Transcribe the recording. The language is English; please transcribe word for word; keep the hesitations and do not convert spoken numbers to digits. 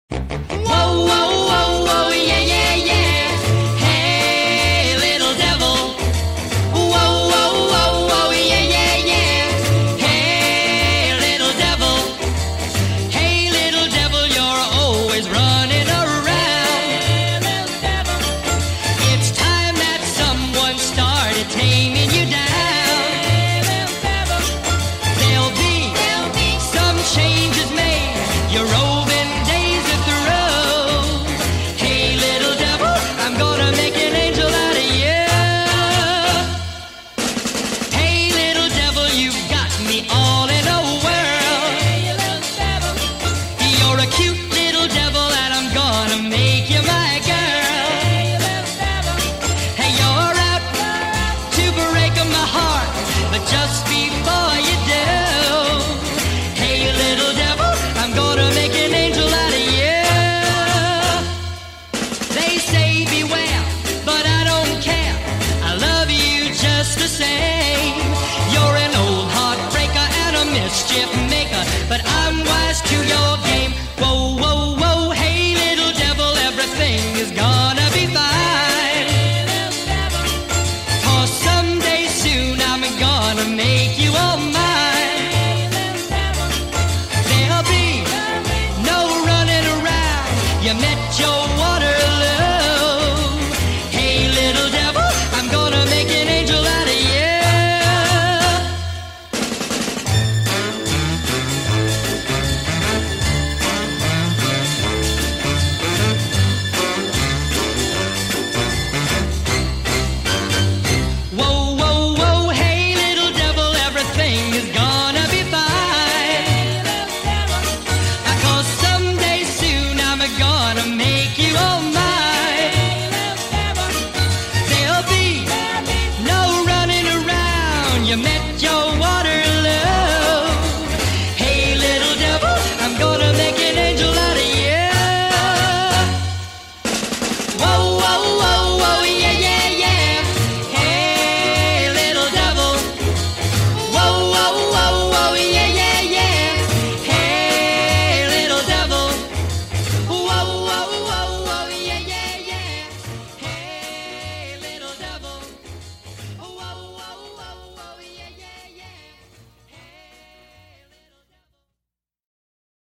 Whoa, whoa, whoa, whoa, yeah, yeah, yeah. Hey, little devil. Whoa, whoa, whoa, whoa, yeah, yeah, yeah. Hey, little devil. Hey, little devil, you're always running around. Hey, little devil. It's time that someone started taming you down. Hey, little devil. There'll be, there'll be some changes made. You're roving days are through. Hey, little devil, I'm gonna make an angel out of you. Hey, little devil, you've got me all in a whirl. Hey, little devil, you're a cute little devil, and I'm gonna make you my girl. Hey, little devil, hey, you're out to break my heart, but just before you do, hey, little devil, I'm gonna make an angel out of you. They say beware, but I don't care. I love you just the same. You're an old heartbreaker and a mischief maker, but I'm wise to your game. Whoa, whoa, whoa, hey, little devil, everything is gonna be fine. For someday soon I'm gonna make you all mine. There'll be no running around. You met your water